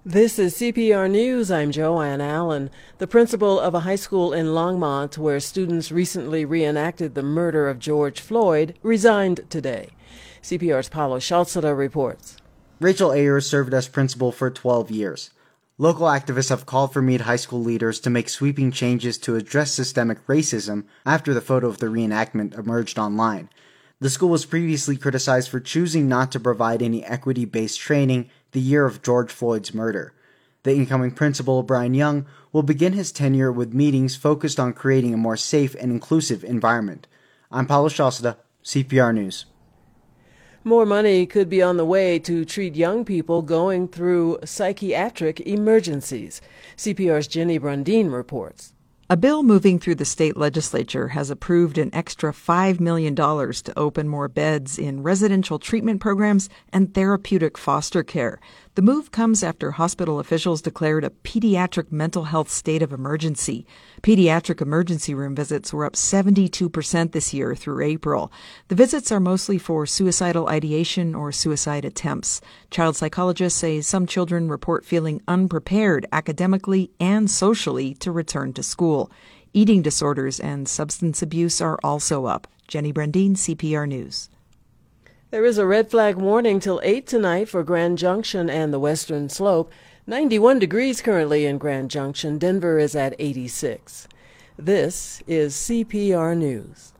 This is CPR News. I'm Joanne Allen. The principal of a high school in Longmont, where students recently reenacted the murder of George Floyd, resigned today. CPR's Paulo Schalzeder reports. Rachel Ayers served as principal for 12 years. Local activists have called for Meade High School leaders to make sweeping changes to address systemic racism after the photo of the reenactment emerged online. The school was previously criticized for choosing not to provide any equity-based training the year of George Floyd's murder. The incoming principal, Brian Young, will begin his tenure with meetings focused on creating a more safe and inclusive environment. I'm Paulo Schalzeder, CPR News. More money could be on the way to treat young people going through psychiatric emergencies. CPR's Jenny Brundin reports. A bill moving through the state legislature has approved an extra $5 million to open more beds in residential treatment programs and therapeutic foster care. The move comes after hospital officials declared a pediatric mental health state of emergency. Pediatric emergency room visits were up 72% this year through April. The visits are mostly for suicidal ideation or suicide attempts. Child psychologists say some children report feeling unprepared academically and socially to return to school. Eating disorders and substance abuse are also up. Jenny Brundin, CPR News. There is a red flag warning till 8 tonight for Grand Junction and the Western Slope. 91 degrees currently in Grand Junction. Denver is at 86. This is CPR News.